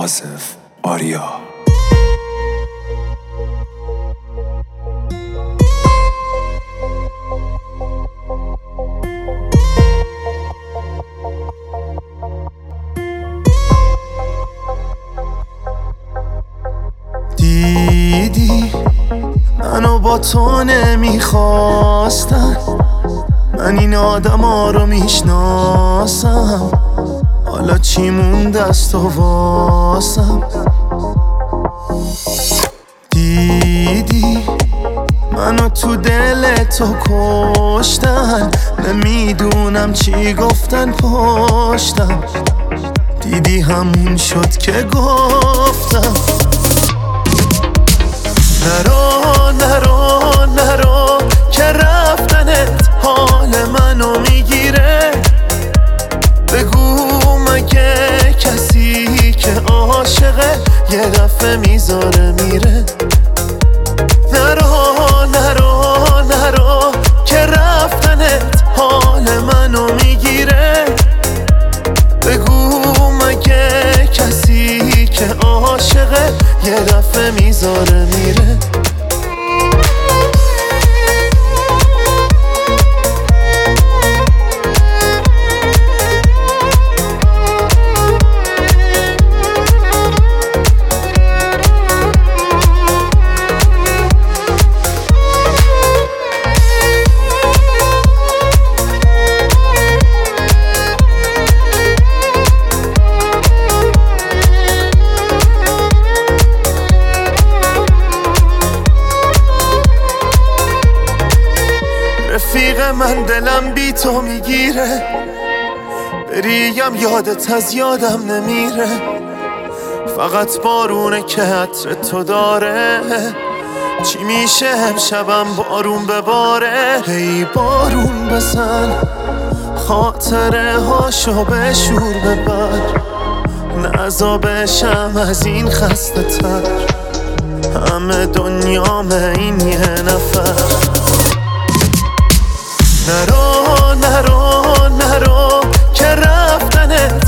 آصف آریا. دیدی منو با تو نمیخواستن، من این آدم ها رو میشناسم، حالا چی مونده است و واسم. دیدی منو تو دل تو کشتن، نمیدونم چی گفتن پشتم، دیدی همون شد که گفتم نرو نرو نرو که رفتنت حال منو میگیره. بگو مگه کسی که عاشقه یه دفعه میذاره میره. نرو نرو نرو که رفتنت حال منو میگیره. بگو مگه کسی که عاشقه یه دفعه میذاره میره. رفیق من دلم بی تو میگیره، بریم یادت از یادم نمیره. فقط بارونه که عطر تو داره، چی میشه امشبم بارون بباره. هی بارون بزن خاطره هاشو به شور ببر، نزا بشم از این خسته تر، همه دنیامه این یه نفر. نرو نرو نرو که رفتنت